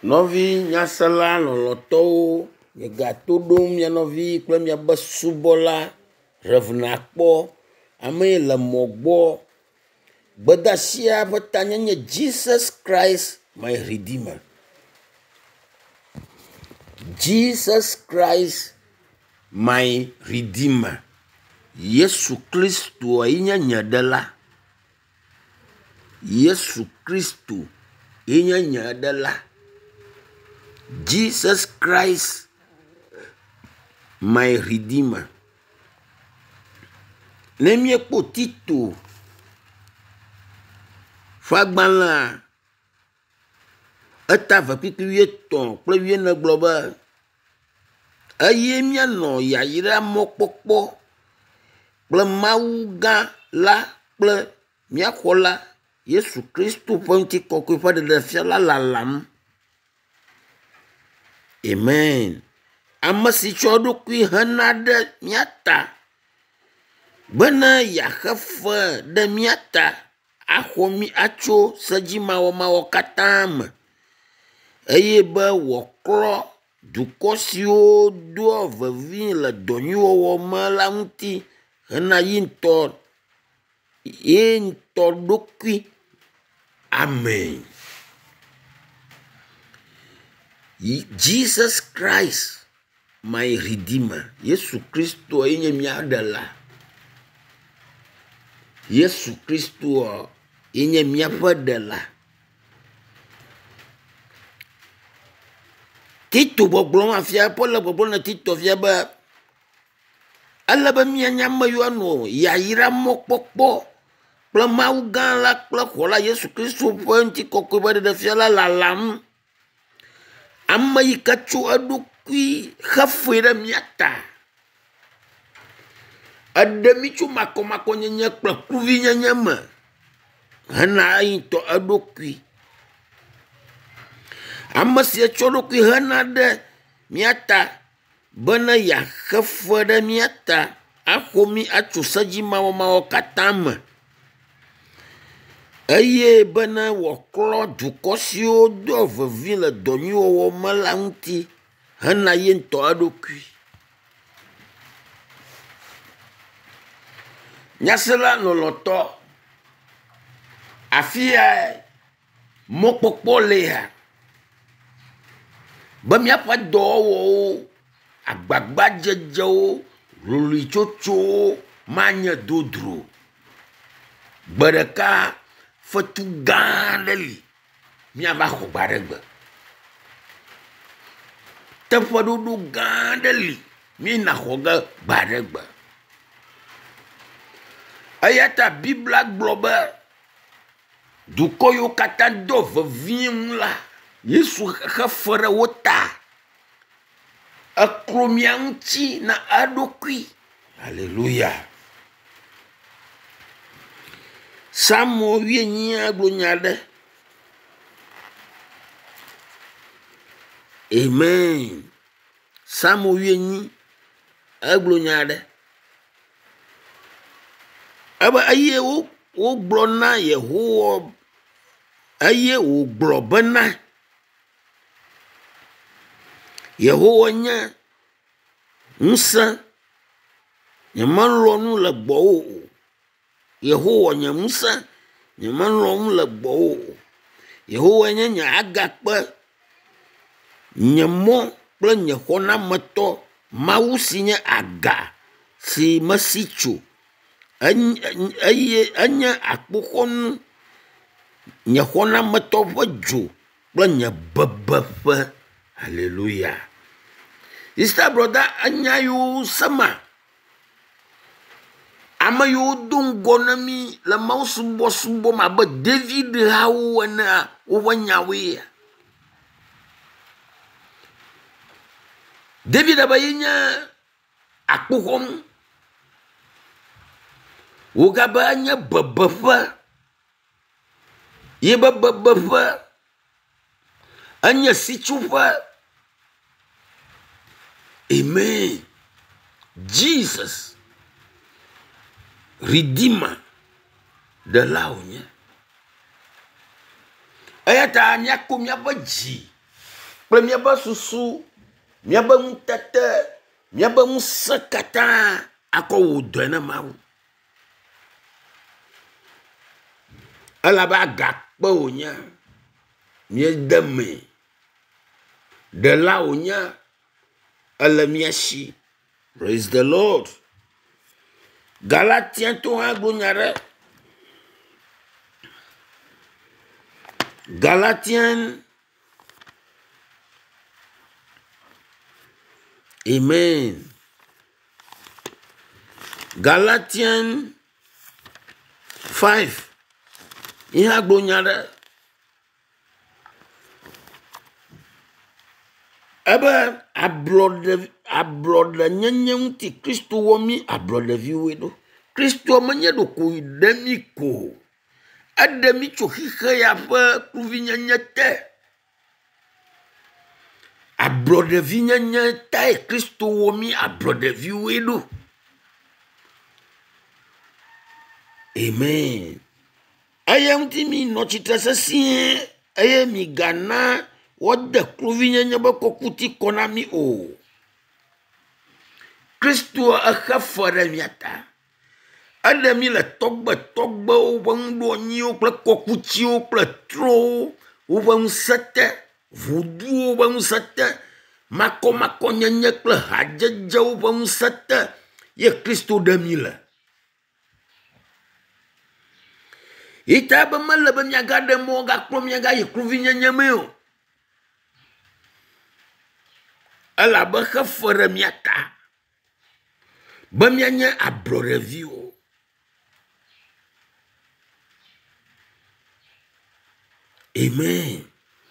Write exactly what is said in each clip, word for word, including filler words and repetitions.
Novi nyasela lolotowo nye gato ɖom mia novi kple miabe subɔla Revna kpɔ ame le mɔ gbɔ gbedasia ƒe tanya nye Jesus Christ my Redeemer. Jesus Christ my Redeemer. Yesu Kristo yenye nye ɖela. Yesu Kristo yenye nye ɖela. Jesus Christ my Redeemer. Nemie kpo Tito fagbala eta vekpikpi wieton kple wiene gblɔ be eye mianɔ yayra mɔkpɔkpɔ kple Mawu gã la kple miaxɔ la Yesu Kristo ƒe ŋutikɔkɔe ƒe ɖeɖefia la lalam. Amen. Ame si tsɔ eɖokui hena ɖe miata bena yaxe fe ɖe miata axɔ mi atso sedzimawɔmawɔ katã me eye be wòaklɔ dukɔ siwo doa vevi le dɔnyuiwɔwɔ me la ŋuti hena yi ŋutɔ ye ŋutɔ ɖokui. Amen. Jesus Christ my Redeemer. Yesu Kristo yenye mia ɖela. Yesu Kristo yenye miaƒe ɖela. Tito gbɔgblɔm afia Paul le gbɔgblɔm na Tito fia be ale be mianya ame yiwo anɔ yayra mɔkpɔkpɔ kple Mawu gã la kple xɔ la Yesu Kristo ƒe ŋutikɔkɔe ƒe ɖeɖefia la lalam. Ame yi ke tso eɖokui xe fe ɖe mia ta. Eɖe mi tso makɔmakɔnyenye kple kluvinyenye me hena eyi ŋutɔ eɖokui. Ame sia tsɔ eɖokui hena ɖe mia ta bena yaxe fe ɖe mia ta axɔ mi atso sedzimawɔmawɔ katã me eye bena wòaklɔ dukɔ siwo do vevi le dɔnyuiwɔwɔ me la ŋuti hena ye ŋutɔ eɖokui. Nyasela lɔlɔtɔ afia mɔkpɔkpɔ lea be miaƒe dɔwɔwɔwo agbagbadzedzewo lolitsotsowo manye dodro. Gbe ɖeka fetu gã aɖe li miava xɔ gba ɖe gbe. Teƒeɖoɖo gã aɖe li miena xɔ ge gba ɖe gbe. Eya ta Biblia gblɔ be dukɔ yiwo katã do vevie ŋu la Yesu xe fe ɖe wo ta. Eklo mia ŋuti na eɖokui. Hallelujah. Samuel wienyi agblɔ nya ɖe. Amen. Samuel wienyi agblɔ nya ɖe. Ebe eye wo wo gblɔ na Yehowa eye wògblɔ bena Yehowa nye ŋusẽ nyemelɔ nu le gbɔwò o. Yehowa nye ŋusẽ nyemelɔ nu le gbɔwò o. Yehowa nye nye agakpe nye mɔ kple nye xɔnametɔ Mawu si nye aga si mesi tso eye enye akpoxɔnu nye xɔnametɔ ƒe dzo kple nye bebeƒe. Hallelujah. Sister brother enya yiwo sema ame yiwo do ŋgɔ na mi le Mawu subɔsubɔ me abe David hawo enea woƒe nyawoe. David be yenye akpoxɔnu wogabe enye bebeƒe ye be bebeƒe enye sitsoƒe. Amen. Jesus Redeemer ɖela wònye. Eya ta miako miaƒe dzi kple miabe susu, miabe ŋutete, miabe ŋusẽ katã akɔ wò dɔe ne Mawu. Elabe agakpe wònye, miede me, ɖela wònye, ele mia si. Praise the Lord. Galatiens to hã gblɔ nya ɖe. Galatiens. Amen. Galatians five. Iha gblɔ nya ɖe. Ebe ablɔɖe ablɔɖe nyenye ŋuti Kristo wɔ mi ablɔɖeviwoe ɖo. Kristo menye ɖokui ɖe mi ko. Eɖe mi tso xixe ya ƒe kluvinyenye te. Ablɔɖevinyenye tae Kristo wɔ mi ablɔɖeviwoe ɖo. Amen. Eya ŋuti mi nɔ tsitre sesĩe eye mi gana wode kluvinyenye be kɔkuti kɔ na mi o. Kristo exe fe ɖe mia ta. Eɖe mi le tɔgbe tɔgbewo ƒe ŋuɖoanyiwo kple kɔkutiwo kple trowo woƒe ŋusẽ te, vuduwo ƒe ŋusẽ te, makɔmakɔnyenye kple hadzedzewo ƒe ŋusẽ te ye Kristo ɖe mi le. Ita be mele be miagaɖe mɔ gakplɔ miagayi kluvinyenye me o. Elabe xe fe ɖe mia ta be mianye ablɔɖeviwo. Amen.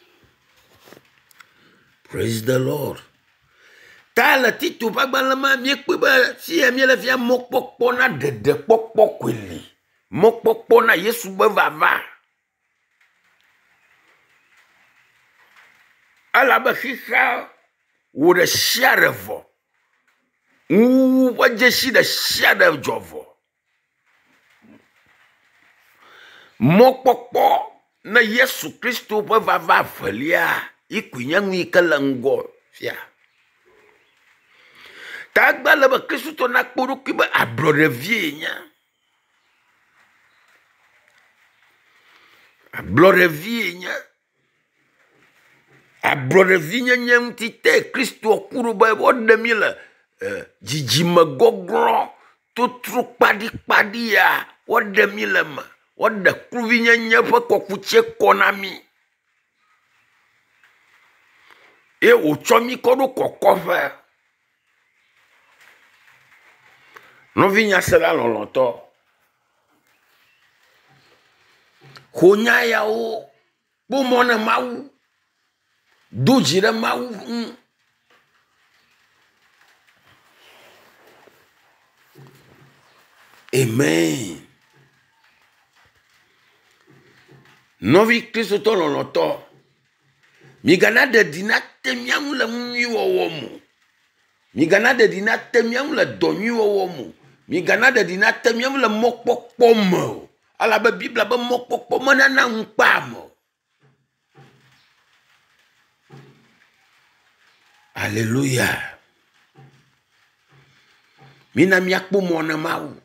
Praise the Lord. Ta le Tito ƒe agbalẽ ma miekpe be fia miele fia mɔkpɔkpɔ na ɖeɖe kpɔkpɔ koe li. Mɔkpɔkpɔ na Yesu be vava. Elabe xixa wo ɖe sia ɖe vɔ. Ŋu ƒe dzesi ɖe sia ɖe dzɔ vɔ. Mɔkpɔkpɔ ne Yesu Kristo ƒe vava velia ikui nye ŋui ke le ŋgɔ fia. Ta gbe le be Kristo na kpɔ ɖokui be ablɔɖevie nye. Ablɔɖevie nye. Ablɔɖevi nyenye ŋuti te Kristo ku ɖo be woɖe mi le dzidzime gɔglɔ totro kpaɖikpaɖi ya woɖe mi le me. Woɖe kluvinyenye ƒe kɔkutse kɔ na mi. Ye wòtsɔ mi kɔ ɖo kɔkɔƒe. Nɔvi nyasela lɔlɔtɔ. Xɔ nya yawo kpɔmɔ ne Mawu. Do dzi ɖe Mawu ŋu. Amen. Nɔvi Kristotɔ lɔlɔtɔ. Migana ɖeɖi nate mia ŋu le nyui wɔwɔ mo. Migana ɖeɖi nate mia ŋu le dɔ nyui wɔwɔ mo. Migana ɖeɖi nate mia ŋu le mɔkpɔkpɔ me o. Alabe Biblia be mɔkpɔkpɔ menana ŋukpa me o. Alléluia. Mina miakpɔ mɔ ne Mawu.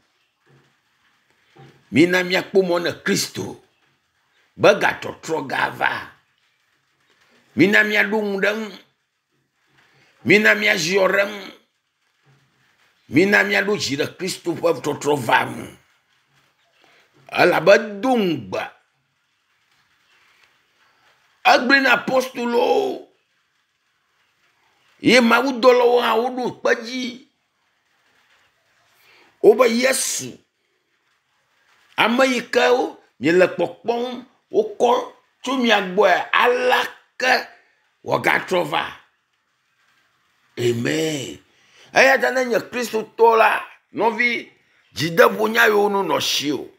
Mina miakpɔ mɔ ne Kristo. Be gatɔtrɔ gava. Mina miaɖo ŋu ɖe ŋu. Mina miaziɔ ɖe ŋu. Mina miaɖo dzi ɖe Kristo ƒe tɔtrɔ va ŋu. Elabe do ŋugbe. Egblẽ na apostolowo. Ye mawudɔlawo hã woɖo kpe dzi. Wobe Yesu. Ame yi ke miele kpɔkpɔm wokɔ tso mia gbɔe alake wògatrɔ va. Amen. Eya ta ne nye Kristotɔ la, nɔvi dzideƒo nya yewo no nɔ si o.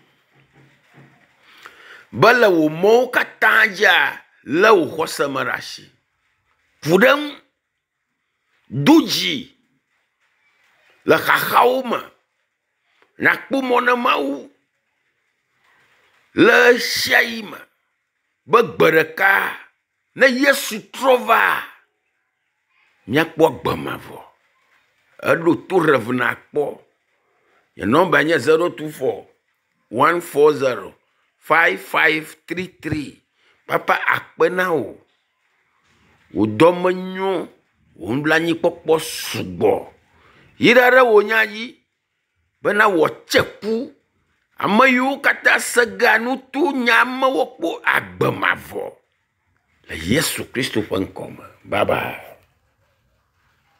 Be le wò mɔwo katã dzia, le wò xɔse me ɖe asi. Ƒu ɖe ŋu. Do dzi le xaxawo me. Nakpɔ mɔ ne Mawu. Le sia yi me. Be gbe ɖeka ne Yesu trɔ va miakpɔ gbemavɔ eɖo to revna kpɔ ye nɔmba nye zero two four one four zero five five three three papa akpe na wo wo dɔme nyo wo nblanyi kpɔkpɔ sugbɔ yi ɖe wo nya yi bena wo tseku ame yiwo katã sega nu to nya amewo kpɔ agbemavɔ le Yesu Kristo ƒe ŋkɔ me. Bye bye.